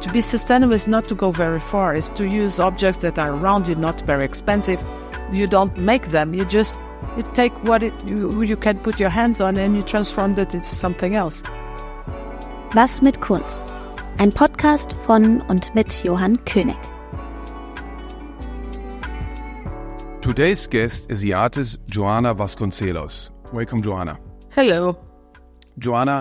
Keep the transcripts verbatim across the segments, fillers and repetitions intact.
To be sustainable is not to go very far. It's to use objects that are around you, not very expensive. You don't make them. You just you take what it you, you can put your hands on and you transform it into something else. Was mit Kunst? Ein Podcast von und mit Johann König. Today's guest is the artist Joana Vasconcelos. Welcome, Joana. Hello. Joana,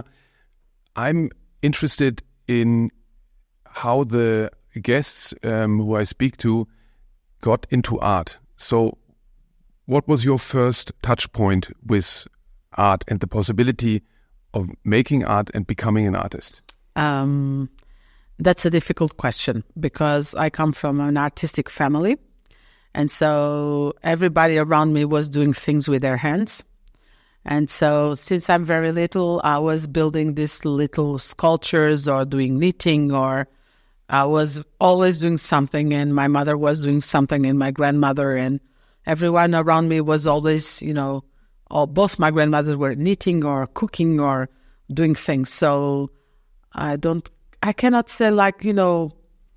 I'm interested in how the guests um, who I speak to got into art. So what was your first touch point with art and the possibility of making art and becoming an artist? Um, that's a difficult question because I come from an artistic family. And so everybody around me was doing things with their hands. And so since I'm very little, I was building these little sculptures or doing knitting, or I was always doing something, and my mother was doing something, and my grandmother, and everyone around me was always, you know, all, both my grandmothers were knitting or cooking or doing things. So I don't, I cannot say like, you know,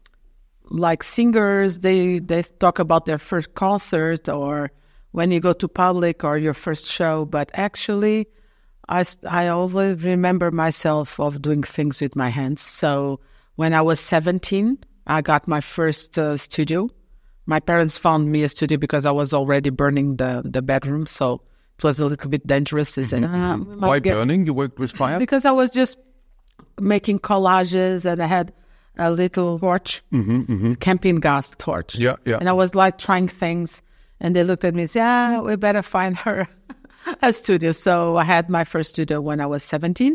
like singers, they, they talk about their first concert or when you go to public or your first show. But actually, I, I always remember myself of doing things with my hands. So when I was seventeen, I got my first uh, studio. My parents found me a studio because I was already burning the, the bedroom. So it was a little bit dangerous. They said, ah, Why get... burning? You worked with fire? Because I was just making collages and I had a little torch, mm-hmm, mm-hmm. camping gas torch. Yeah, yeah. And I was like trying things, and they looked at me and said, "Yeah, we better find her a studio." So I had my first studio when I was seventeen,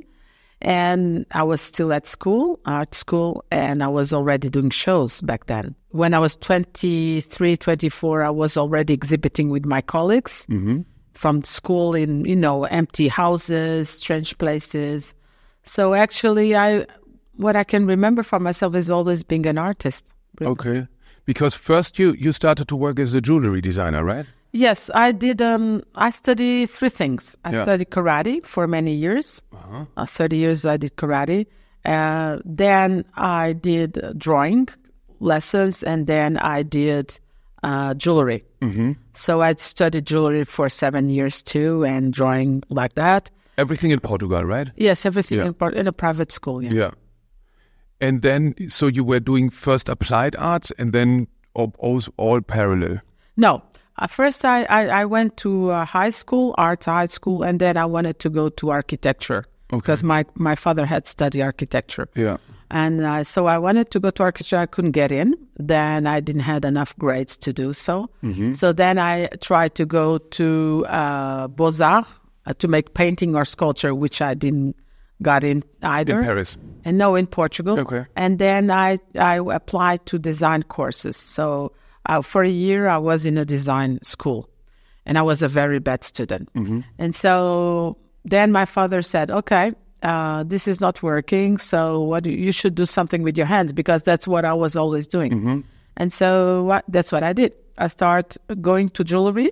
and I was still at school, art school, and I was already doing shows back then. When I was twenty-three, twenty-four, I was already exhibiting with my colleagues mm-hmm. from school in, you know, empty houses, strange places. So actually, I... what I can remember for myself is always being an artist. Really. Okay. Because first you, you started to work as a jewelry designer, right? Yes, I did. Um, I studied three things. I yeah. studied karate for many years. Uh-huh. Uh, thirty years I did karate. Uh, then I did drawing lessons, and then I did uh, jewelry. Mm-hmm. So I studied jewelry for seven years too, and drawing like that. Everything in Portugal, right? Yes, everything yeah. in, in a private school, yeah. Yeah. And then, so you were doing first applied arts and then all, all parallel? No. At first, I, I, I went to uh, high school, arts high school, and then I wanted to go to architecture okay. because my, my father had studied architecture. Yeah. And uh, so I wanted to go to architecture. I couldn't get in. Then I didn't have enough grades to do so. Mm-hmm. So then I tried to go to uh, Beaux-Arts uh, to make painting or sculpture, which I didn't got in either. In Paris? And no, in Portugal. Okay. And then I, I applied to design courses. So uh, for a year, I was in a design school. And I was a very bad student. Mm-hmm. And so then my father said, okay, uh, this is not working. So what do, you should do something with your hands, because that's what I was always doing. Mm-hmm. And so what, that's what I did. I started going to jewelry.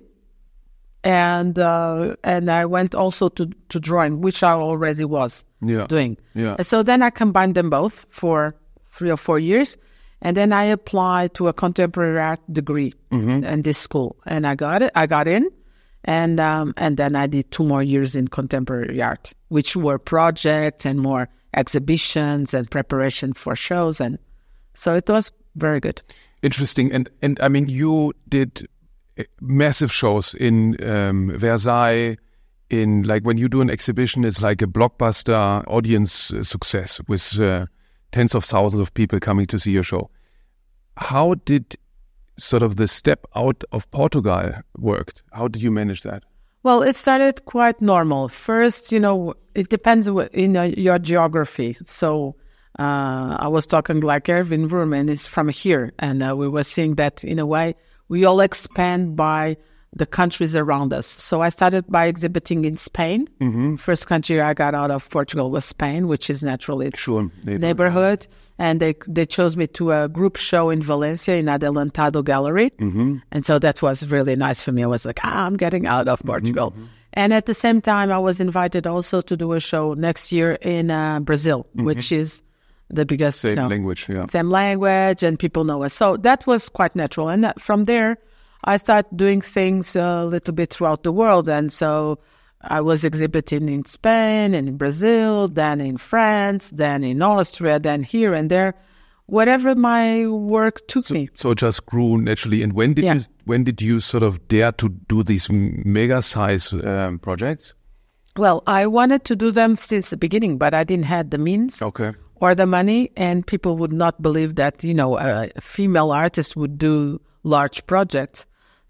And uh, and I went also to, to drawing, which I already was yeah. doing. Yeah. And so then I combined them both for three or four years. And then I applied to a contemporary art degree mm-hmm. in this school. And I got it. I got in. And um, and then I did two more years in contemporary art, which were projects and more exhibitions and preparation for shows. And so it was very good. Interesting. And, and I mean, you did massive shows in um, Versailles, in like when you do an exhibition, it's like a blockbuster audience uh, success with uh, tens of thousands of people coming to see your show. How did sort of the step out of Portugal worked? How did you manage that? Well, it started quite normal. First, you know, it depends in uh, your geography. So uh, I was talking like Erwin Vermeer is from here, and uh, we were seeing that in a way we all expand by the countries around us. So I started by exhibiting in Spain. Mm-hmm. First country I got out of Portugal was Spain, which is naturally sure, neighborhood. neighborhood. And they they chose me to a group show in Valencia in Adelantado Gallery. Mm-hmm. And so that was really nice for me. I was like, ah, I'm getting out of Portugal. Mm-hmm. And at the same time, I was invited also to do a show next year in uh, Brazil, mm-hmm. which is the biggest, Same you know, language, yeah. Same language, and people know us. So that was quite natural. And that, from there, I started doing things a little bit throughout the world. And so I was exhibiting in Spain and in Brazil, then in France, then in Austria, then here and there, whatever my work took so, me. So it just grew naturally. And when did Yeah. you when did you sort of dare to do these mega size um, projects? Well, I wanted to do them since the beginning, but I didn't have the means Okay. or the money, and people would not believe that, you know, a female artist would do large projects.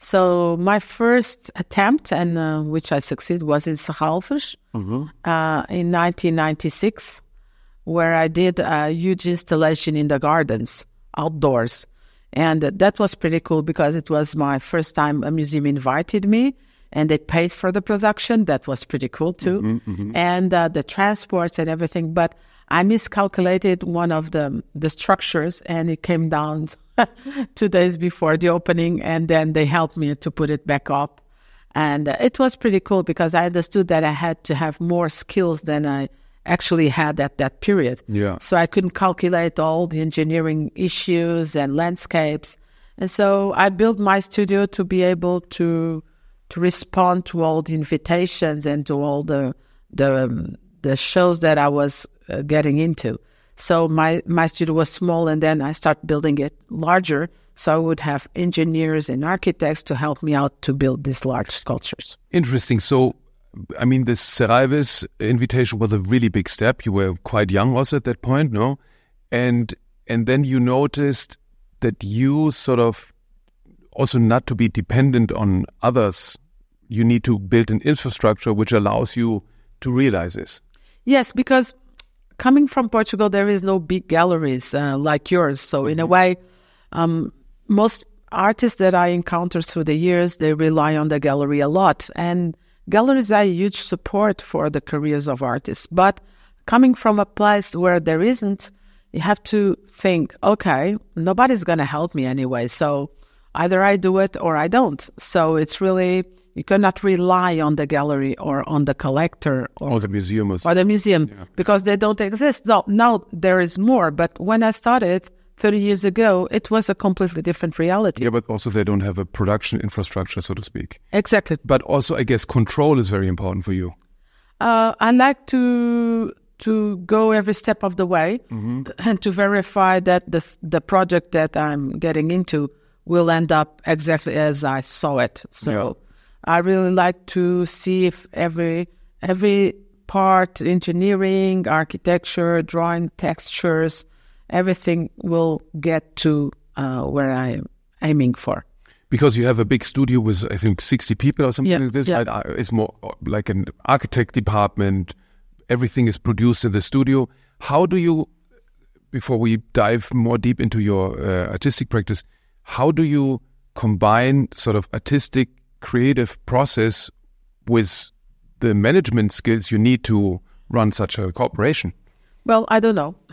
So my first attempt, and uh, which I succeeded, was in Serralves Mm-hmm. uh, in nineteen ninety-six, where I did a huge installation in the gardens, outdoors. And that was pretty cool because it was my first time a museum invited me, and they paid for the production. That was pretty cool too. Mm-hmm, mm-hmm. And uh, the transports and everything. But I miscalculated one of the, the structures, and it came down two days before the opening, and then they helped me to put it back up. And uh, it was pretty cool because I understood that I had to have more skills than I actually had at that period. Yeah. So I couldn't calculate all the engineering issues and landscapes. And so I built my studio to be able to to respond to all the invitations and to all the the um, the shows that I was uh, getting into. So my, my studio was small, and then I started building it larger, so I would have engineers and architects to help me out to build these large sculptures. Interesting. So, I mean, this Serralves invitation was a really big step. You were quite young also at that point, no? And and then you noticed that you sort of also not to be dependent on others. You need to build an infrastructure which allows you to realize this. Yes, because coming from Portugal, there is no big galleries uh, like yours. So in a way, um, most artists that I encountered through the years, they rely on the gallery a lot. And galleries are a huge support for the careers of artists. But coming from a place where there isn't, you have to think, okay, nobody's going to help me anyway. So either I do it or I don't. So it's really, you cannot rely on the gallery or on the collector or, Or the museum. Was, or the museum Yeah. because they don't exist. No, now there is more. But when I started thirty years ago, it was a completely different reality. yeah, but also they don't have a production infrastructure, so to speak. Exactly. But also, I guess, control is very important for you. Uh, I like to to go every step of the way and to verify that the the project that I'm getting into will end up exactly as I saw it. So Yeah. I really like to see if every every part, engineering, architecture, drawing, textures, everything will get to uh, where I'm aiming for. Because you have a big studio with, I think, sixty people or something Yeah, like this. yeah. Right? Uh, It's more like an architect department. Everything is produced in the studio. How do you, before we dive more deep into your uh, artistic practice, how do you combine sort of artistic, creative process with the management skills you need to run such a corporation? Well, I don't know.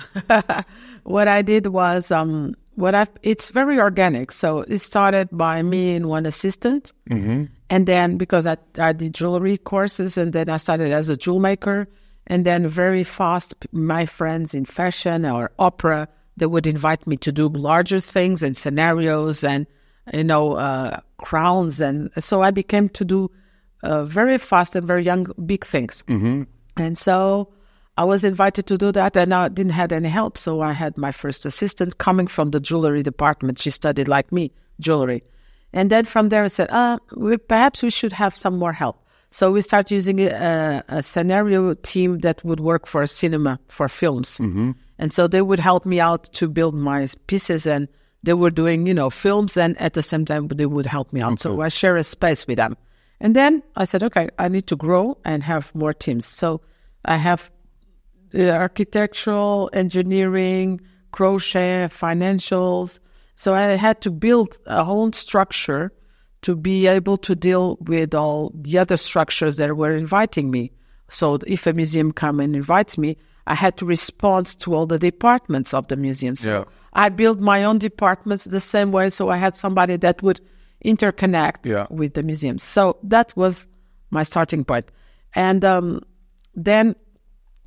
What I did was, um, what I it's very organic. So it started by me and one assistant. Mm-hmm. And then because I, I did jewelry courses, and then I started as a jewel maker. And then very fast, my friends in fashion or opera, they would invite me to do larger things and scenarios and, you know, uh, crowns. And so I became to do uh, very fast and very young, big things. Mm-hmm. And so I was invited to do that, and I didn't have any help. So I had my first assistant coming from the jewelry department. She studied like me, jewelry. And then from there I said, uh, we, perhaps we should have some more help. So we started using a, a scenario team that would work for cinema, for films. Mm-hmm. And so they would help me out to build my pieces, and they were doing, you know, films, and at the same time they would help me out. Okay. So I share a space with them. And then I said, okay, I need to grow and have more teams. So I have the architectural, engineering, crochet, financials. So I had to build a whole structure to be able to deal with all the other structures that were inviting me. So if a museum come and invites me, I had to respond to all the departments of the museum. So Yeah. I built my own departments the same way. So I had somebody that would interconnect Yeah. with the museums. So that was my starting point. And um, then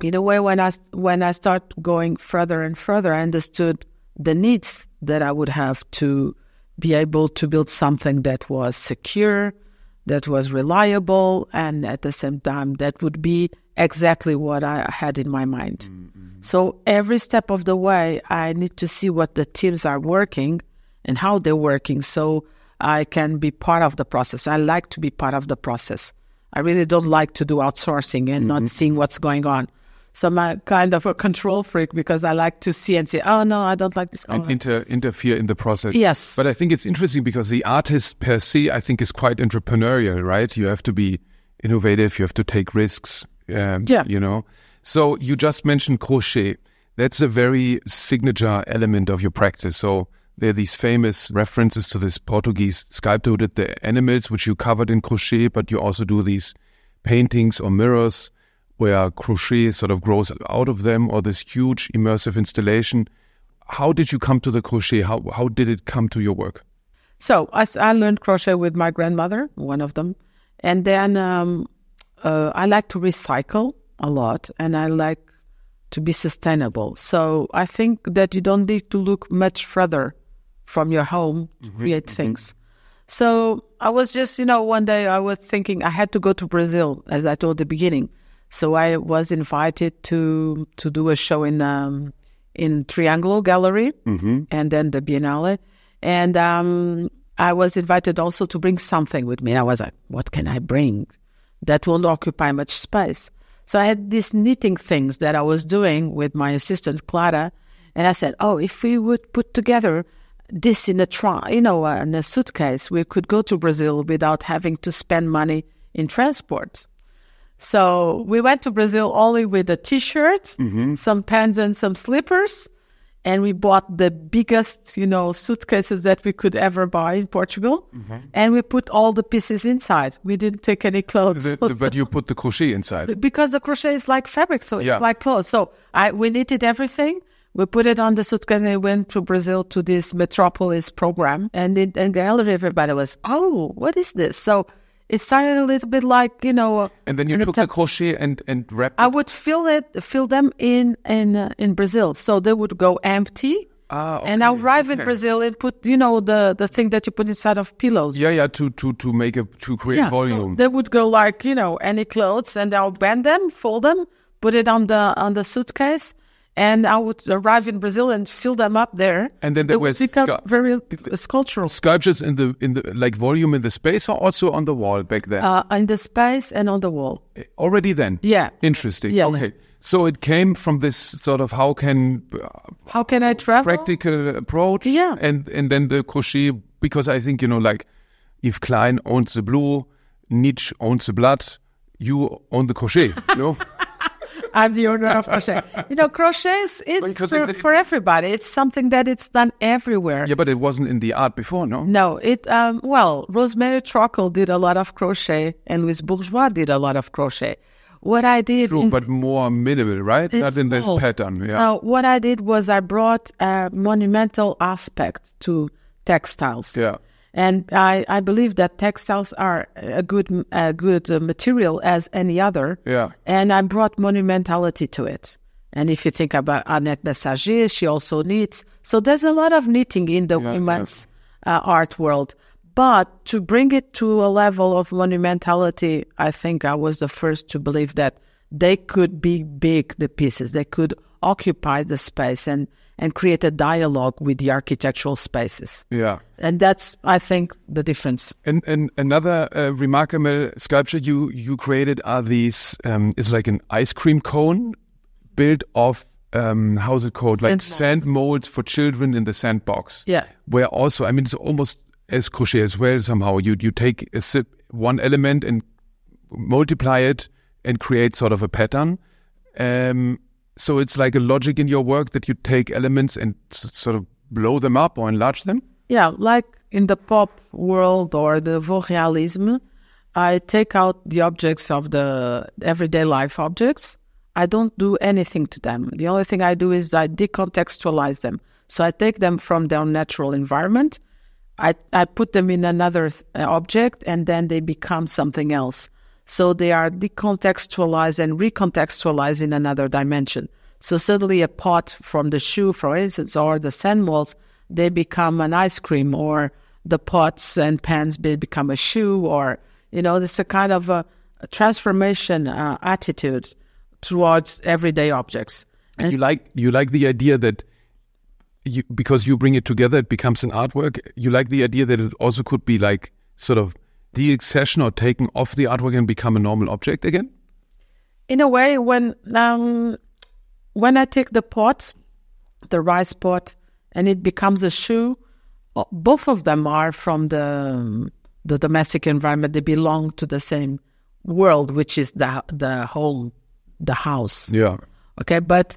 in a way, when I, when I start going further and further, I understood the needs that I would have to be able to build something that was secure, that was reliable, and at the same time, that would be exactly what I had in my mind. Mm-hmm. So every step of the way, I need to see what the teams are working and how they're working so I can be part of the process. I like to be part of the process. I really don't like to do outsourcing and mm-hmm. not seeing what's going on. So I'm a kind of a control freak because I like to see and say, oh, no, I don't like this. And inter- interfere in the process. Yes. But I think it's interesting because the artist per se, I think, is quite entrepreneurial, right? You have to be innovative. You have to take risks, um, yeah. you know. So you just mentioned crochet. That's a very signature element of your practice. So there are these famous references to this Portuguese sculptor who did the animals, which you covered in crochet, but you also do these paintings or mirrors where crochet sort of grows out of them, or this huge immersive installation. How did you come to the crochet? How how did it come to your work? So I, I learned crochet with my grandmother, one of them. And then um, uh, I like to recycle a lot, and I like to be sustainable. So I think that you don't need to look much further from your home to mm-hmm, create mm-hmm. things. So I was just, you know, one day I was thinking I had to go to Brazil, as I told at the beginning. So I was invited to to do a show in um, in Triangulo Gallery mm-hmm. and then the Biennale. And um, I was invited also to bring something with me. And I was like, what can I bring that won't occupy much space? So I had these knitting things that I was doing with my assistant, Clara. And I said, oh, if we would put together this in a trunk, you know, uh, in a suitcase, we could go to Brazil without having to spend money in transport. So we went to Brazil only with a T-shirt, mm-hmm. some pants and some slippers. And we bought the biggest, you know, suitcases that we could ever buy in Portugal. Mm-hmm. And we put all the pieces inside. We didn't take any clothes. The, the, but you put the crochet inside. Because the crochet is like fabric, so it's yeah. like clothes. So I we knitted everything. We put it on the suitcase and we went to Brazil to this Metropolis program. And in, in gallery, everybody was, oh, what is this? So it started a little bit like, you know. And then you took the crochet and, and wrapped it? I would fill it, fill them in in uh, in Brazil. So they would go empty. Ah, okay, and I arrive okay. in Brazil and put, you know, the, the thing that you put inside of pillows. Yeah, yeah, to to to make a to create yeah, volume. So they would go like, you know, any clothes, and I'll bend them, fold them, put it on the on the suitcase. And I would arrive in Brazil and fill them up there. And then there were scu- very uh, sculptural sculptures in the in the like volume in the space, or also on the wall back then. Uh, in the space and on the wall. Already then. Yeah. Interesting. Yeah. Okay. So it came from this sort of how can uh, how can I travel practical approach. Yeah. And and then the crochet, because I think, you know, like Yves Klein owns the blue, Nietzsche owns the blood, you own the crochet. You know. I'm the owner of crochet. You know, crochet is, is for, it, for everybody. It's something that it's done everywhere. Yeah, but it wasn't in the art before, no? No, it, um, well, Rosemary Trockle did a lot of crochet and Louise Bourgeois did a lot of crochet. What I did... True, in, but more minimal, right? Not in this small. pattern, yeah. Uh, what I did was I brought a monumental aspect to textiles. Yeah. And I, I believe that textiles are a good a good uh, material as any other. Yeah. And I brought monumentality to it. And if you think about Annette Messager, she also knits. So there's a lot of knitting in the yeah, women's yeah. Uh, art world. But to bring it to a level of monumentality, I think I was the first to believe that they could be big, the pieces. They could occupy the space and and create a dialogue with the architectural spaces. Yeah. And that's, I think, the difference. And and another uh, remarkable sculpture you, you created are these, um, is like an ice cream cone built of, um, how's it called? Sand like molds. sand molds for children in the sandbox. Yeah. Where also, I mean, it's almost as crochet as well somehow. You, you take a sip, one element and multiply it and create sort of a pattern. Um, So it's like a logic in your work that you take elements and s- sort of blow them up or enlarge them? Yeah, like in the pop world or the voguealism, I take out the objects of the everyday life objects. I don't do anything to them. The only thing I do is I decontextualize them. So I take them from their natural environment, I, I put them in another uh, object, and then they become something else. So they are decontextualized and recontextualized in another dimension. So suddenly a pot from the shoe, for instance, or the sand molds, they become an ice cream, or the pots and pans be, become a shoe, or, you know, this is a kind of a, a transformation uh, attitude towards everyday objects. And you like you like the idea that you, because you bring it together, it becomes an artwork. You like the idea that it also could be like sort of de-accession or taken off the artwork and become a normal object again? In a way, when um, when I take the pot, the rice pot, and it becomes a shoe, both of them are from the the domestic environment. They belong to the same world, which is the the home, the house. Yeah. Okay, but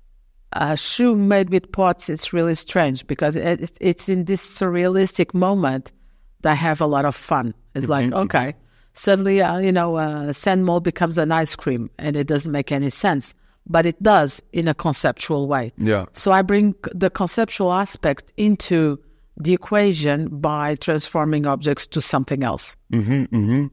a shoe made with pots, it's really strange because it, it's in this surrealistic moment that I have a lot of fun. It's like, mm-hmm. okay, suddenly, uh, you know, a uh, sand mold becomes an ice cream, and it doesn't make any sense. But it does in a conceptual way. Yeah. So I bring the conceptual aspect into the equation by transforming objects to something else. Mm-hmm, mm-hmm.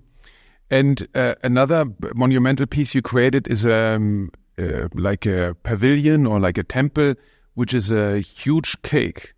And uh, another monumental piece you created is um, uh, like a pavilion or like a temple, which is a huge cake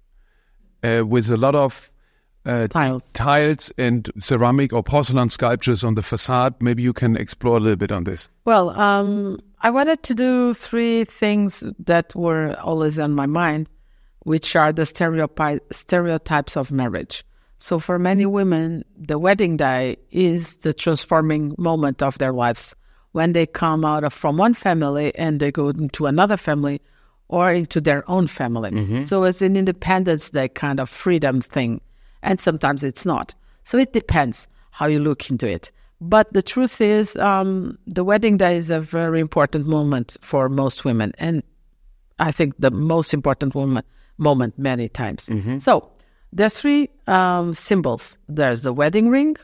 uh, with a lot of uh, tiles. tiles and ceramic or porcelain sculptures on the facade. Maybe you can explore a little bit on this. Well, um, I wanted to do three things that were always on my mind, which are the stereotype, stereotypes of marriage. So for many women, the wedding day is the transforming moment of their lives when they come out of from one family and they go into another family or into their own family. Mm-hmm. So it's an Independence Day kind of freedom thing. And sometimes it's not. So it depends how you look into it. But the truth is, um, the wedding day is a very important moment for most women. And I think the most important woman, moment many times. Mm-hmm. So there's three um, symbols. There's the wedding ring,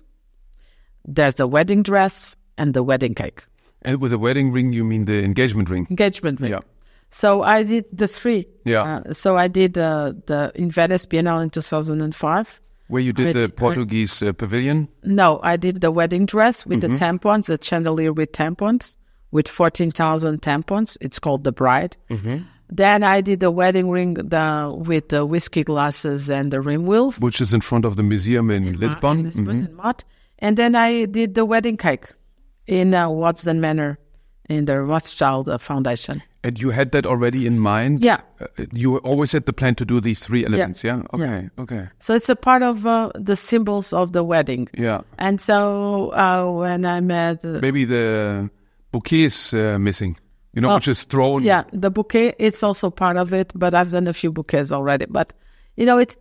there's the wedding dress, and the wedding cake. And with a wedding ring, you mean the engagement ring? Engagement ring. Yeah. So I did the three. Yeah. Uh, so I did uh, the in Venice Biennale in two thousand five. Where you did I, the Portuguese uh, pavilion? No, I did the wedding dress with mm-hmm. the tampons, the chandelier with tampons, with fourteen thousand tampons. It's called the bride. Mm-hmm. Then I did the wedding ring the, with the whiskey glasses and the rim wheels. Which is in front of the museum in, in Lisbon. In Lisbon, mm-hmm. in Mott. And then I did the wedding cake in uh, Waddesdon Manor in the Rothschild uh, Foundation. And you had that already in mind? Yeah. Uh, you always had the plan to do these three elements, yeah? yeah? Okay, yeah. okay. So it's a part of uh, the symbols of the wedding. Yeah. And so uh, when I met... Uh, Maybe the bouquet is uh, missing, you know, well, which is thrown... Yeah, the bouquet, it's also part of it, but I've done a few bouquets already. But, you know, it's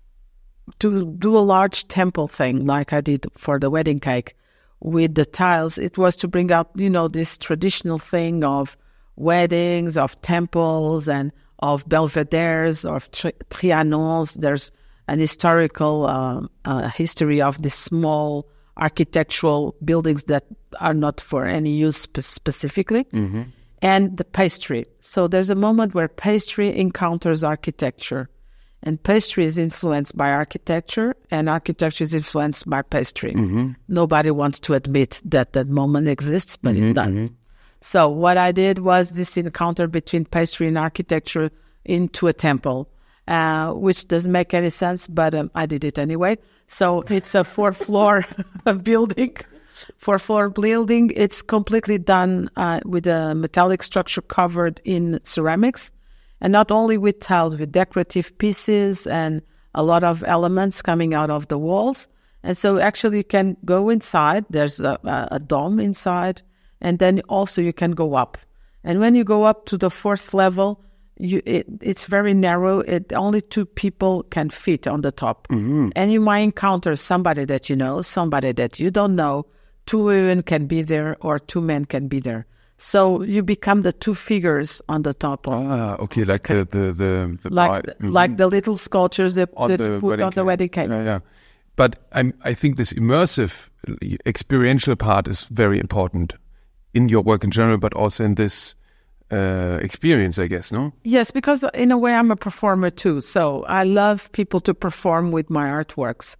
to do a large temple thing like I did for the wedding cake with the tiles, it was to bring out, you know, this traditional thing of weddings, of temples, and of belvederes, of tri- trianons. There's an historical um, uh, history of these small architectural buildings that are not for any use spe- specifically. Mm-hmm. And the pastry. So there's a moment where pastry encounters architecture. And pastry is influenced by architecture, and architecture is influenced by pastry. Mm-hmm. Nobody wants to admit that that moment exists, but mm-hmm, it does. Mm-hmm. So what I did was this encounter between pastry and architecture into a temple, uh, which doesn't make any sense, but um, I did it anyway. So it's a four-floor building. Four-floor building. It's completely done uh, with a metallic structure covered in ceramics. And not only with tiles, with decorative pieces and a lot of elements coming out of the walls. And so actually you can go inside. There's a, a dome inside. And then also you can go up. And when you go up to the fourth level, you it, it's very narrow. It only two people can fit on the top. Mm-hmm. And you might encounter somebody that you know, somebody that you don't know. Two women can be there or two men can be there. So you become the two figures on the top. Of, ah, okay, like okay. The, the, the... Like, mm-hmm. like the little sculptures that, on that the put on the wedding cake. Yeah, yeah. But I'm, I think this immersive, experiential part is very important in your work in general, but also in this uh, experience, I guess, no? Yes, because in a way I'm a performer too. So I love people to perform with my artworks.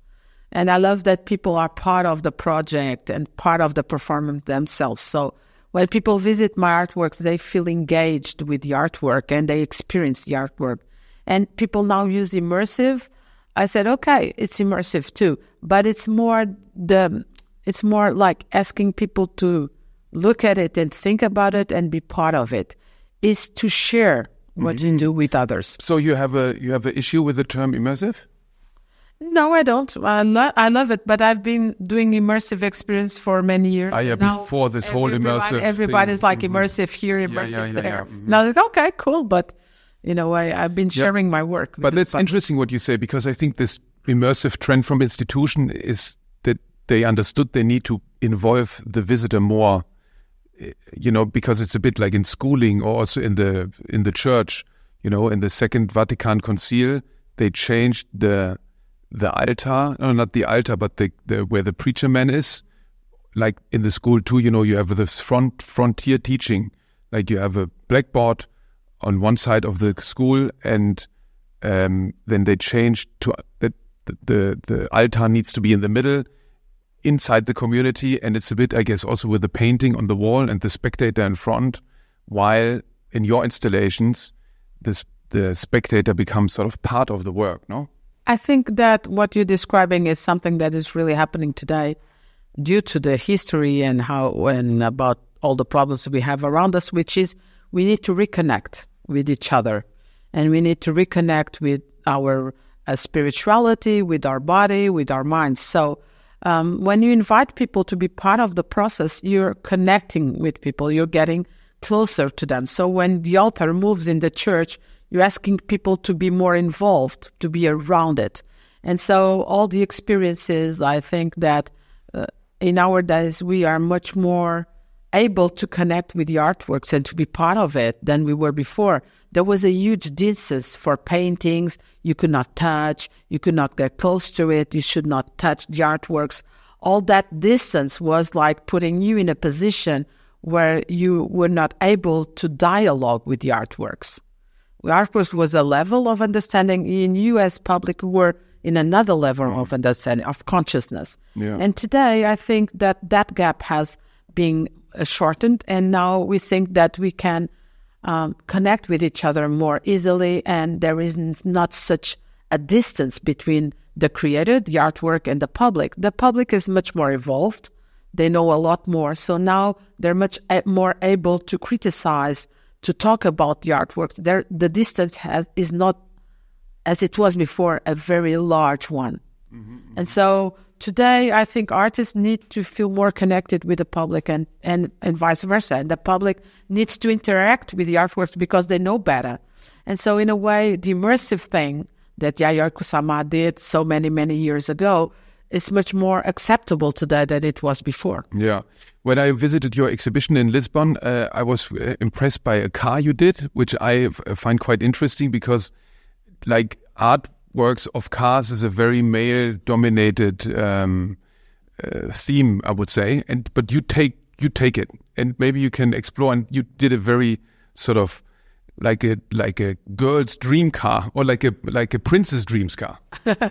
And I love that people are part of the project and part of the performance themselves. So when people visit my artworks, they feel engaged with the artwork and they experience the artwork. And people now use immersive. I said, okay, it's immersive too, but it's more the it's more like asking people to look at it and think about it and be part of it. Is to share what mm-hmm. you do with others. So you have a you have an issue with the term immersive? No, I don't. I, lo- I love it, but I've been doing immersive experience for many years. Ah, yeah, now before this whole immersive everybody's thing. like mm-hmm. immersive here, immersive yeah, yeah, yeah, there. yeah. Mm-hmm. Now, like, okay, cool, but you know, I, I've been sharing yeah. my work. But that's interesting what you say, because I think this immersive trend from institution is that they understood they need to involve the visitor more, you know, because it's a bit like in schooling or also in the in the church, you know, in the Second Vatican Concile, they changed the the altar, no, not the altar, but the, the where the preacher man is. Like in the school too, you know, you have this front frontier teaching. Like you have a blackboard on one side of the school, and um, then they changed to that the, the the altar needs to be in the middle, inside the community, and it's a bit, I guess, also with the painting on the wall and the spectator in front. While in your installations, this the spectator becomes sort of part of the work, no? I think that what you're describing is something that is really happening today due to the history and how and about all the problems we have around us, which is we need to reconnect with each other, and we need to reconnect with our uh, spirituality, with our body, with our minds. So um, when you invite people to be part of the process, you're connecting with people, you're getting closer to them. So when the altar moves in the church, you're asking people to be more involved, to be around it. And so all the experiences, I think that uh, in our days, we are much more able to connect with the artworks and to be part of it than we were before. There was a huge distance for paintings. You could not touch, you could not get close to it, you should not touch the artworks. All that distance was like putting you in a position where you were not able to dialogue with the artworks. Artworks was a level of understanding. In you as public were in another level of understanding, of consciousness. Yeah. And today I think that that gap has been uh, shortened, and now we think that we can um, connect with each other more easily, and there is n- not such a distance between the creator, the artwork, and the public. The public is much more evolved. They know a lot more. So now they're much a- more able to criticize, to talk about the artworks. There, the distance has is not, as it was before, a very large one. Mm-hmm, mm-hmm. And so today, I think artists need to feel more connected with the public, and, and, and vice versa. And the public needs to interact with the artworks because they know better. And so in a way, the immersive thing that Yayoi Kusama did so many, many years ago is much more acceptable today than it was before. Yeah. When I visited your exhibition in Lisbon, uh, I was uh, impressed by a car you did, which I f- find quite interesting because, like, artworks of cars is a very male-dominated um, uh, theme, I would say. And but you take you take it, and maybe you can explore. And you did a very sort of like a like a girl's dream car, or like a like a princess dreams car.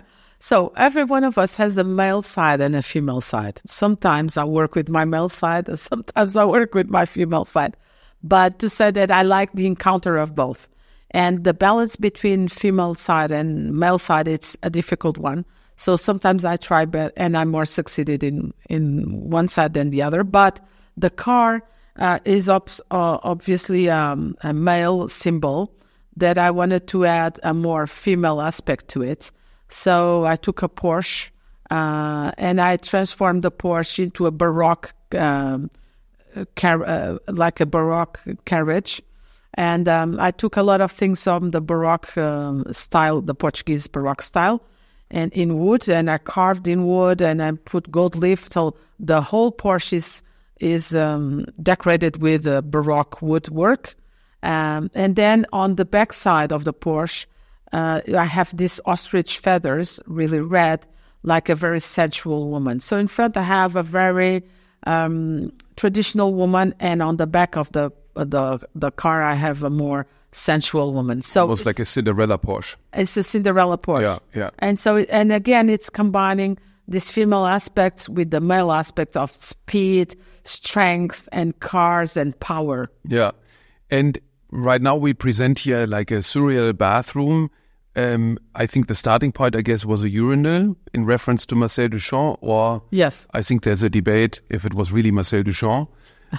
So every one of us has a male side and a female side. Sometimes I work with my male side, and sometimes I work with my female side. But to say that I like the encounter of both. And the balance between female side and male side, it's a difficult one. So sometimes I try better, and I'm more succeeded in, in one side than the other. But the car uh, is ob- uh, obviously um, a male symbol that I wanted to add a more female aspect to it. So I took a Porsche uh, and I transformed the Porsche into a Baroque, um, car- uh, like a Baroque carriage. And um, I took a lot of things from the Baroque um, style, the Portuguese Baroque style, and in wood, and I carved in wood, and I put gold leaf. So the whole Porsche is, is um, decorated with uh, Baroque woodwork. Um, and then on the back side of the Porsche, Uh, I have these ostrich feathers, really red, like a very sensual woman. So in front I have a very um, traditional woman, and on the back of the uh, the the car I have a more sensual woman. So almost like a Cinderella Porsche. It's a Cinderella Porsche. Yeah, yeah. And so, and again, it's combining this female aspect with the male aspect of speed, strength, and cars and power. Yeah. And right now we present here like a surreal bathroom. Um, I think the starting point, I guess, was a urinal in reference to Marcel Duchamp, or yes, I think there's a debate if it was really Marcel Duchamp.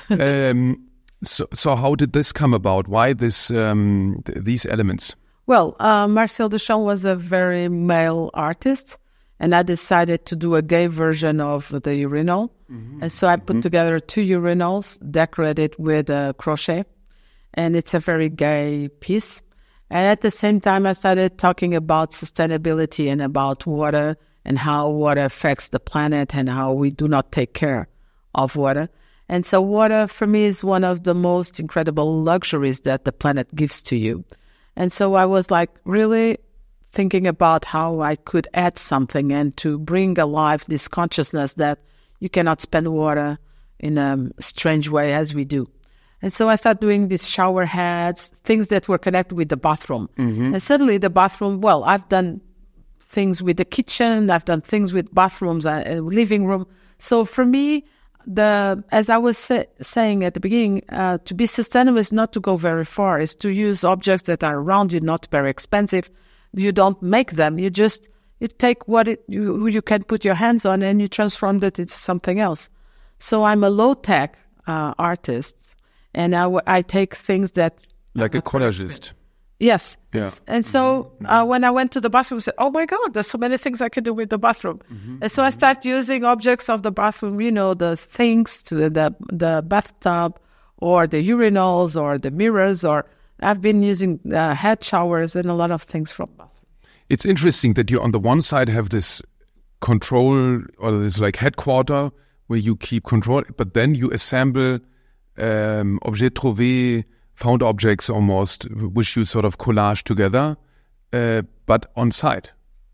um, so, so how did this come about? Why this um, th- these elements? Well, uh, Marcel Duchamp was a very male artist, and I decided to do a gay version of the urinal. Mm-hmm. And so I put mm-hmm. together two urinals decorated with uh, crochet, and it's a very gay piece. And at the same time, I started talking about sustainability and about water and how water affects the planet and how we do not take care of water. And so water, for me, is one of the most incredible luxuries that the planet gives to you. And so I was like really thinking about how I could add something and to bring alive this consciousness that you cannot spend water in a strange way as we do. And so I started doing these shower heads, things that were connected with the bathroom. Mm-hmm. And suddenly the bathroom, well, I've done things with the kitchen, I've done things with bathrooms and living room. So for me, the as I was say, saying at the beginning, uh, to be sustainable is not to go very far. It's to use objects that are around you, not very expensive. You don't make them. You just you take what it you, you can put your hands on and you transform it into something else. So I'm a low-tech uh, artist. And I, w- I take things that... Like a collagist. Yes. Yeah. And so uh, when I went to the bathroom, I said, oh my God, there's so many things I can do with the bathroom. Mm-hmm. And so I started using objects of the bathroom, you know, the things, to the, the, the bathtub or the urinals or the mirrors, or I've been using uh, head showers and a lot of things from bathroom. It's interesting that you on the one side have this control or this like headquarter where you keep control, but then you assemble... Um, objet trouvé, found objects almost, which you sort of collage together, uh, but on site,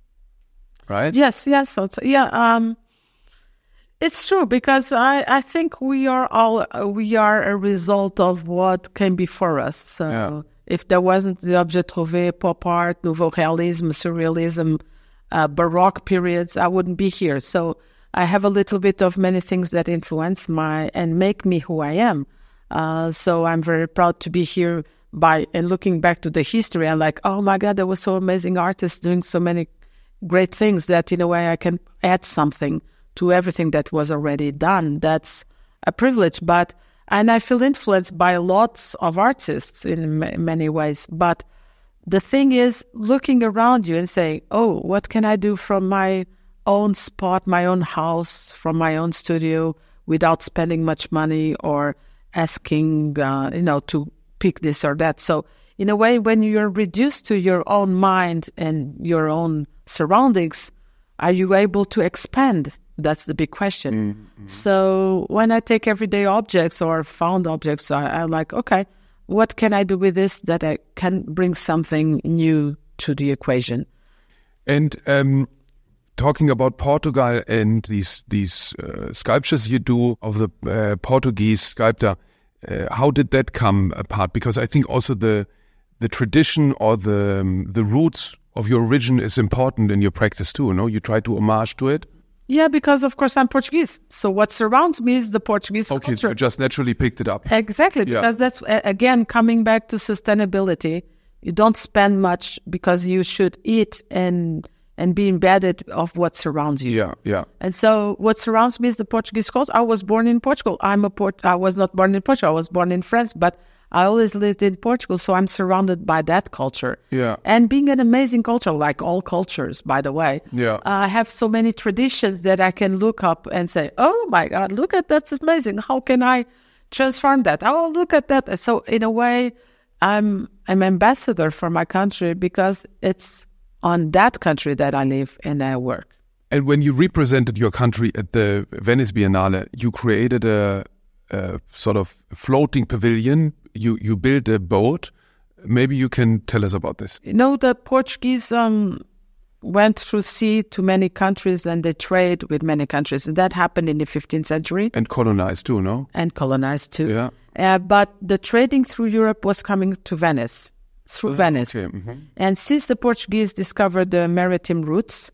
right? Yes, yes, so it's, yeah. Um, it's true because I, I think we are all uh, we are a result of what came before us. So yeah. If there wasn't the objet trouvé, pop art, nouveau réalisme, surrealism, uh, Baroque periods, I wouldn't be here. So I have a little bit of many things that influence my and make me who I am. Uh, so I'm very proud to be here by and looking back to the history. I'm like, oh my God, there were so amazing artists doing so many great things that in a way I can add something to everything that was already done. That's a privilege. But and I feel influenced by lots of artists in m- many ways. But the thing is looking around you and saying, oh, what can I do from my own spot, my own house, from my own studio without spending much money or asking, uh, you know, to pick this or that. So in a way, when you're reduced to your own mind and your own surroundings, are you able to expand? That's the big question. Mm-hmm. So when I take everyday objects or found objects, I, I'm like, okay, what can I do with this that I can bring something new to the equation? And um talking about Portugal and these these uh, sculptures you do of the uh, Portuguese sculptor, uh, how did that come apart? Because I think also the the tradition or the um, the roots of your origin is important in your practice too. No, you try to homage to it. Yeah, because of course I'm Portuguese, so what surrounds me is the Portuguese okay, culture. Okay, so you just naturally picked it up. Exactly, yeah. Because that's again coming back to sustainability. You don't spend much because you should eat and. and be embedded of what surrounds you. Yeah, yeah. And so what surrounds me is the Portuguese culture. I was born in Portugal. I'm a Port. I was not born in Portugal. I was born in France, but I always lived in Portugal, so I'm surrounded by that culture. Yeah. And being an amazing culture, like all cultures, by the way. Yeah. I have so many traditions that I can look up and say, oh my God, look at that's amazing. How can I transform that? Oh, look at that. And so in a way, I'm I'm ambassador for my country because it's on that country that I live and I work. And when you represented your country at the Venice Biennale, you created a, a sort of floating pavilion. You you built a boat. Maybe you can tell us about this. You know, the Portuguese um, went through sea to many countries and they trade with many countries. And that happened in the fifteenth century. And colonized too, no? And colonized too. Yeah. Uh, but the trading through Europe was coming to Venice. Through oh, Venice. Okay. Mm-hmm. And since the Portuguese discovered the maritime routes,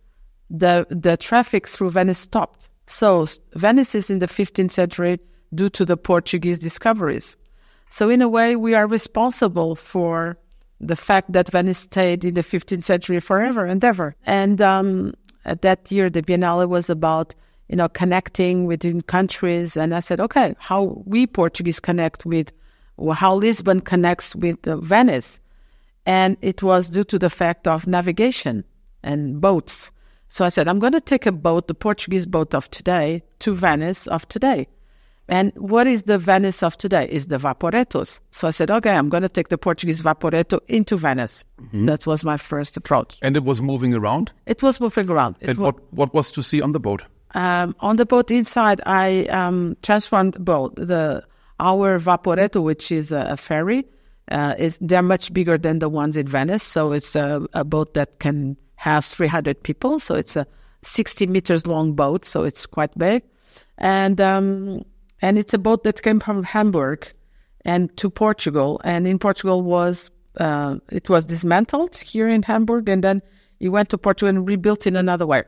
the the traffic through Venice stopped. So Venice is in the fifteenth century due to the Portuguese discoveries. So in a way, we are responsible for the fact that Venice stayed in the fifteenth century forever and ever. And um, at that year, the Biennale was about, you know, connecting within countries. And I said, okay, how we Portuguese connect with, or how Lisbon connects with uh, Venice. And it was due to the fact of navigation and boats. So I said, I'm going to take a boat, the Portuguese boat of today, to Venice of today. And what is the Venice of today? Is the Vaporettos. So I said, okay, I'm going to take the Portuguese Vaporetto into Venice. Mm-hmm. That was my first approach. And it was moving around? It was moving around. It and was, what, what was to see on the boat? Um, on the boat inside, I um, transformed both. The, our Vaporetto, which is a, a ferry, uh, is they're much bigger than the ones in Venice. So it's a, a boat that can have three hundred people. So it's a sixty meters long boat. So it's quite big. And... Um, And it's a boat that came from Hamburg and to Portugal. And in Portugal was uh, it was dismantled here in Hamburg, and then it went to Portugal and rebuilt in another way.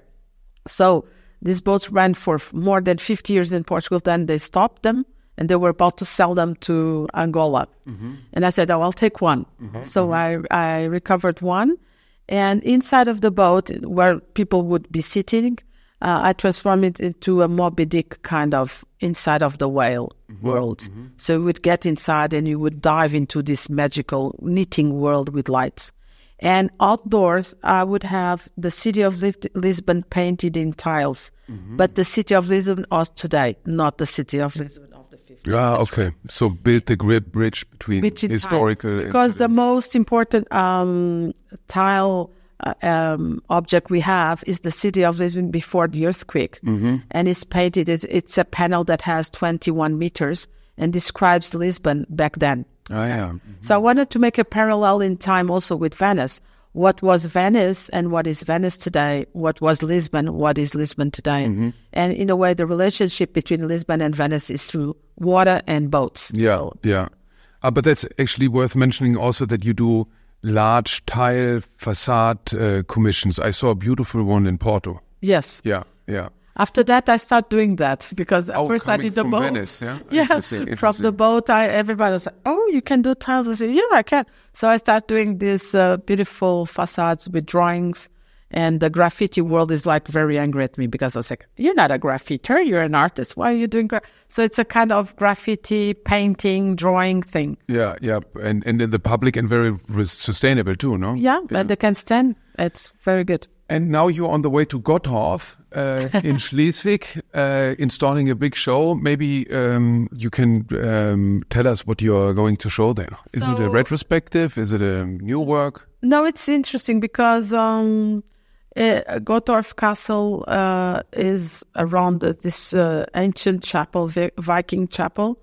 So these boats ran for more than fifty years in Portugal. Then they stopped them, and they were about to sell them to Angola. Mm-hmm. And I said, "Oh, I'll take one." Mm-hmm. So mm-hmm. I I recovered one, and inside of the boat where people would be sitting, Uh, I transformed it into a Moby Dick kind of inside of the whale mm-hmm. world. Mm-hmm. So you would get inside and you would dive into this magical knitting world with lights. And outdoors, I would have the city of Lisbon painted in tiles. Mm-hmm. But the city of Lisbon of today, not the city of Lisbon of the fifteenth Ah, century. okay. So build the great bridge between Between historical... time. Because the most important um, tile... Uh, um, object we have is the city of Lisbon before the earthquake. Mm-hmm. And it's painted, it's, it's a panel that has twenty-one meters and describes Lisbon back then. Oh, yeah. Mm-hmm. So I wanted to make a parallel in time also with Venice. What was Venice and what is Venice today? What was Lisbon? What is Lisbon today? Mm-hmm. And in a way, the relationship between Lisbon and Venice is through water and boats. Yeah, so. yeah. Uh, but that's actually worth mentioning also that you do large tile facade uh, commissions. I saw a beautiful one in Porto. Yes. Yeah, yeah. After that, I started doing that because at oh, first I did the from boat. Venice, yeah, yeah. interesting, interesting. From the boat, I everybody was like, "Oh, you can do tiles." I said, "Yeah, I can." So I started doing these uh, beautiful facades with drawings, and the graffiti world is like very angry at me because I was like, "You're not a graffiter, you're an artist. Why are you doing?" Gra-? So it's a kind of graffiti, painting, drawing thing. Yeah, yeah, and and in the public and very sustainable too, no? Yeah, yeah. And they can stand. It's very good. And now you're on the way to Gottorf uh, in Schleswig, uh, installing a big show. Maybe um, you can um, tell us what you're going to show there. So, is it a retrospective? Is it a new work? No, it's interesting because um, uh, Gottorf Castle uh, is around this uh, ancient chapel, Viking chapel.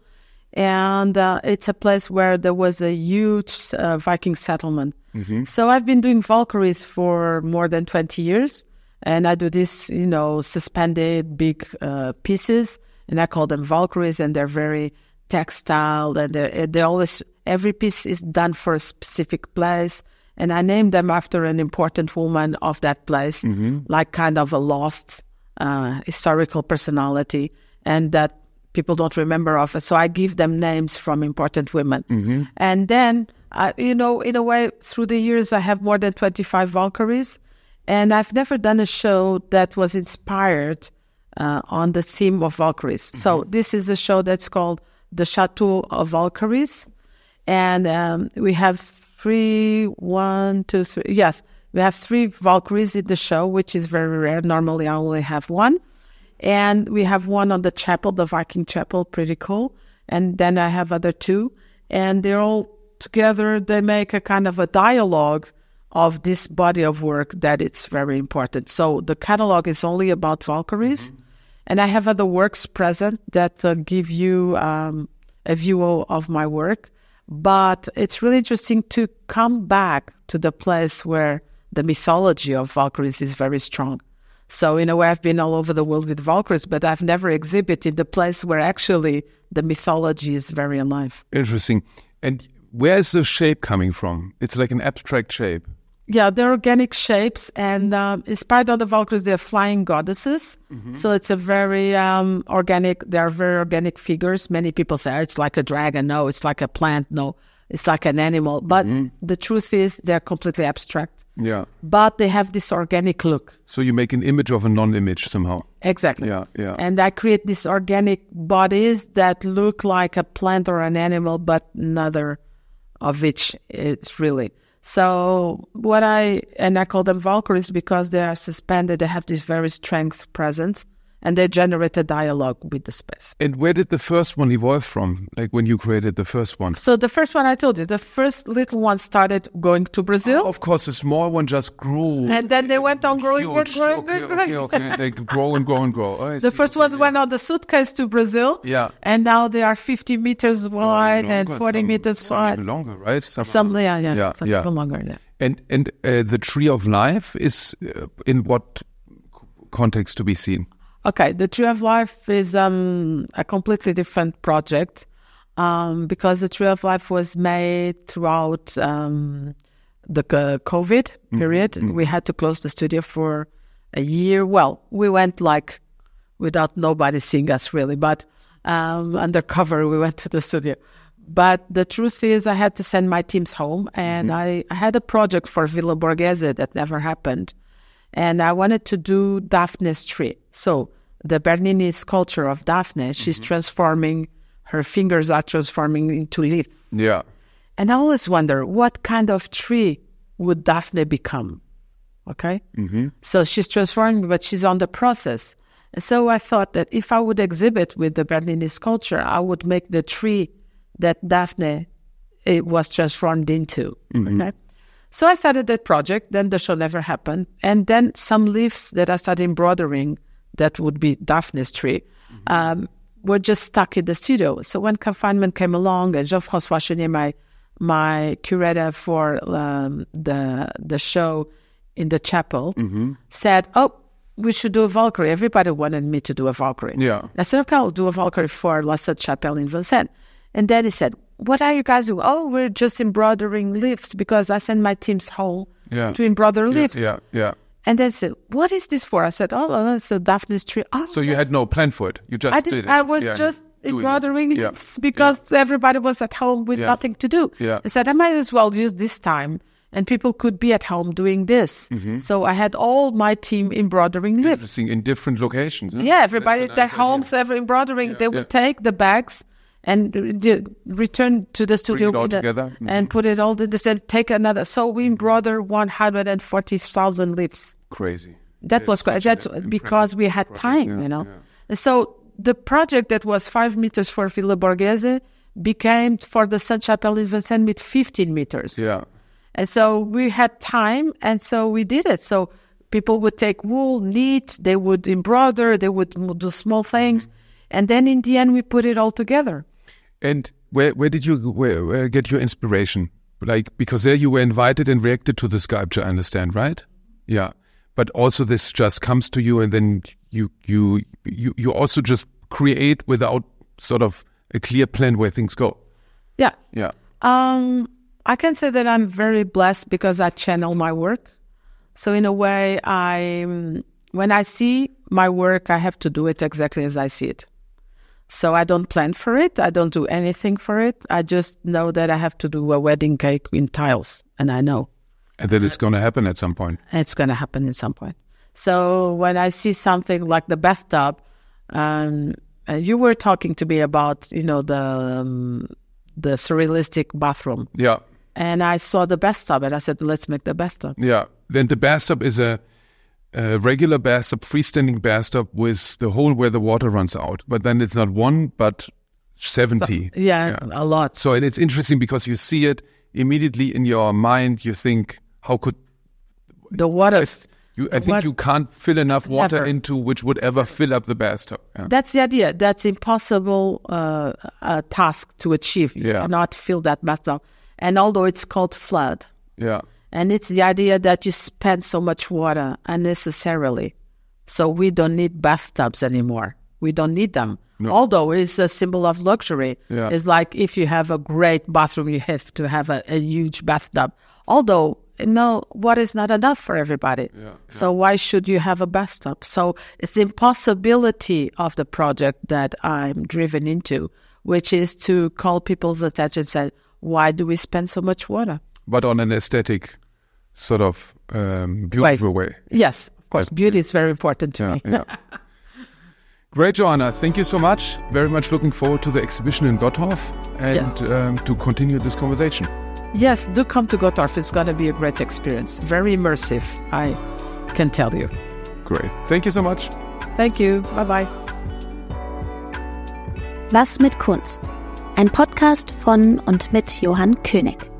And uh, it's a place where there was a huge uh, Viking settlement. Mm-hmm. So I've been doing Valkyries for more than twenty years. And I do this, you know, suspended big uh, pieces. And I call them Valkyries. And they're very textile. And they're, they're always, every piece is done for a specific place. And I named them after an important woman of that place, mm-hmm. like kind of a lost uh, historical personality. And that people don't remember of it. So I give them names from important women. Mm-hmm. And then, uh, you know, in a way, through the years, I have more than twenty-five Valkyries. And I've never done a show that was inspired uh, on the theme of Valkyries. Mm-hmm. So this is a show that's called The Chateau of Valkyries. And um, we have three, one, two, three. Yes, we have three Valkyries in the show, which is very rare. Normally, I only have one. And we have one on the chapel, the Viking chapel, pretty cool. And then I have other two. And they're all together. They make a kind of a dialogue of this body of work that it's very important. So the catalog is only about Valkyries. Mm-hmm. And I have other works present that uh, give you um, a view of my work. But it's really interesting to come back to the place where the mythology of Valkyries is very strong. So in a way, I've been all over the world with Valkyries, but I've never exhibited the place where actually the mythology is very alive. Interesting. And where is the shape coming from? It's like an abstract shape. Yeah, they're organic shapes, and um, inspired of the Valkyries, they're flying goddesses. Mm-hmm. So it's a very um, organic, they're very organic figures. Many people say, oh, it's like a dragon. No, it's like a plant. No, it's like an animal. But mm-hmm. the truth is they're completely abstract. Yeah. But they have this organic look. So you make an image of a non-image somehow. Exactly. Yeah, yeah. And I create these organic bodies that look like a plant or an animal, but neither of which it's really. So what I, and I call them Valkyries because they are suspended, they have this very strength presence, and they generate a dialogue with the space. And where did the first one evolve from, like when you created the first one? So the first one I told you, the first little one started going to Brazil. Oh, of course, the small one just grew. And then they went on growing Huge. and growing okay, and growing. Okay, okay, they grow and grow and grow. Oh, the see. first okay, one yeah. went on the suitcase to Brazil. Yeah. And now they are fifty meters wide longer, and forty some, meters some wide. Even longer, right? Some, Some, yeah, yeah, yeah, some yeah. even longer, yeah. And, and uh, the Tree of Life is uh, in what context to be seen? Okay, the Tree of Life is um, a completely different project um, because the Tree of Life was made throughout um, the uh, COVID period. Mm-hmm. We had to close the studio for a year. Well, we went like without nobody seeing us really, but um, undercover we went to the studio. But the truth is I had to send my teams home, and mm-hmm. I, I had a project for Villa Borghese that never happened. And I wanted to do Daphne's tree. So the Bernini sculpture of Daphne, she's mm-hmm. transforming, her fingers are transforming into leaves. Yeah. And I always wonder, what kind of tree would Daphne become? Okay? Mm-hmm. So she's transforming, but she's on the process. And so I thought that if I would exhibit with the Bernini sculpture, I would make the tree that Daphne it was transformed into. Mm-hmm. Okay? So I started that project, then the show never happened. And then some leaves that I started embroidering, that would be Daphne's tree, mm-hmm. um, were just stuck in the studio. So when confinement came along, and Jean-François Chenier, my, my curator for um, the the show in the chapel, mm-hmm. said, oh, we should do a Valkyrie. Everybody wanted me to do a Valkyrie. Yeah. I said, okay, I'll do a Valkyrie for La Sainte Chapelle in Vincennes. And then he said, what are you guys doing? Oh, we're just embroidering leaves because I sent my teams home yeah. to embroider yeah, leaves. Yeah, yeah. And then said, what is this for? I said, oh, it's a Daphne's tree. Oh, so you had no plan for it? You just I did, did it? I was yeah. just embroidering yeah. leaves because yeah. everybody was at home with yeah. nothing to do. Yeah. I said, I might as well use this time. And people could be at home doing this. Mm-hmm. So I had all my team embroidering leaves. Interesting, in different locations. Huh? Yeah, everybody at nice their idea. homes, every embroidering. Yeah. They would yeah. take the bags and re- return to the studio Bring it all with together. A, mm-hmm. and put it all in this and take another. So we embroider one hundred forty thousand leaves. Crazy. That it's was such that's because we had project, time, yeah, you know. Yeah. And so the project that was five meters for Villa Borghese became for the Sainte Chapelle in Vincennes with fifteen meters. Yeah. And so we had time, and so we did it. So people would take wool, knit, they would embroider, they would do small things, mm-hmm. and then in the end we put it all together. And where where did you where, where get your inspiration? Like, because there you were invited and reacted to the sculpture, I understand, right? Yeah. But also this just comes to you, and then you you you you also just create without sort of a clear plan where things go. Yeah. Yeah. Um, I can say that I'm very blessed because I channel my work. So in a way, I when I see my work, I have to do it exactly as I see it. So I don't plan for it. I don't do anything for it. I just know that I have to do a wedding cake in tiles, and I know. And then it's going to happen at some point. It's going to happen at some point. So when I see something like the bathtub, um, and you were talking to me about, you know, the um, the surrealistic bathroom. Yeah. And I saw the bathtub, and I said, let's make the bathtub. Yeah. Then the bathtub is a, a regular bathtub, freestanding bathtub with the hole where the water runs out. But then it's not one, but seventy. So, yeah, yeah, a lot. So and it's interesting because you see it immediately in your mind. You think, how could the water? You, I think what, you can't fill enough water never. into which would ever fill up the bathtub. Yeah. That's the idea. That's impossible uh, uh, task to achieve. You yeah. cannot fill that bathtub. And although it's called flood, yeah, and it's the idea that you spend so much water unnecessarily. So we don't need bathtubs anymore. We don't need them. No. Although it's a symbol of luxury. Yeah. It's like if you have a great bathroom, you have to have a, a huge bathtub. Although no, water is not enough for everybody. Yeah, yeah. So why should you have a bathtub? So it's the impossibility of the project that I'm driven into, which is to call people's attention and say, why do we spend so much water? But on an aesthetic, sort of um, beautiful way. Yes, of course. Beauty is very important to Yeah, me. yeah. Great, Johanna. Thank you so much. Very much looking forward to the exhibition in Gottorf and Yes. um, to continue this conversation. Yes, do come to Gottorf. It's going to be a great experience. Very immersive, I can tell you. Great. Thank you so much. Thank you. Bye-bye. Was mit Kunst? Ein Podcast von und mit Johann König.